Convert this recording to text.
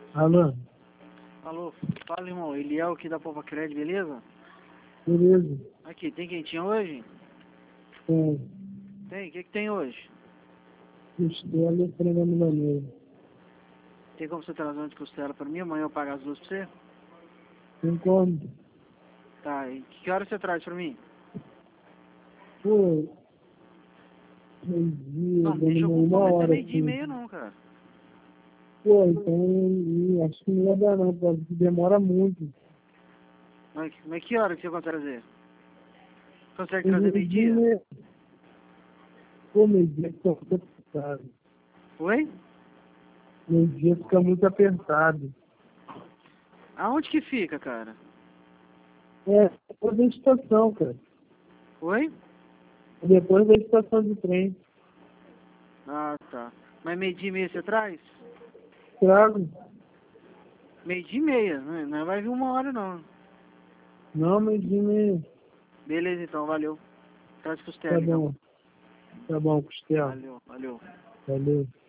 Alô? Alô, fala irmão, Eliel aqui da Popa Cred, beleza? Beleza? Aqui, tem quentinha hoje? Tem. Tem, o que tem hoje? Costela e frango milanesa. Tem como você trazer uma de costela pra mim? Amanhã eu pago as duas pra você? Tem como? Tá, e que hora você traz pra mim? Pô, meio-dia, Não, deixa eu dando com uma fome até hora meio-dia e assim. meia não, cara. Pô, então acho que não vai dar não, porque demora muito. Mas que hora que você consegue trazer? Consegue Tem trazer meio-dia e meio-dia? meia. Pô, meio-dia fica muito apertado. Oi? Meio-dia fica muito apertado. Aonde que fica, cara? É, depois da estação, cara. Oi? Depois da estação de trem. Ah, tá. Mas meio-dia e meia você traz? Trago? Meio-dia e meia, não vai vir uma hora não. Não, meio-dia e meia. Beleza então, valeu. Traz Tá costela então. bom. Tá bom, costela. Valeu, valeu. Valeu.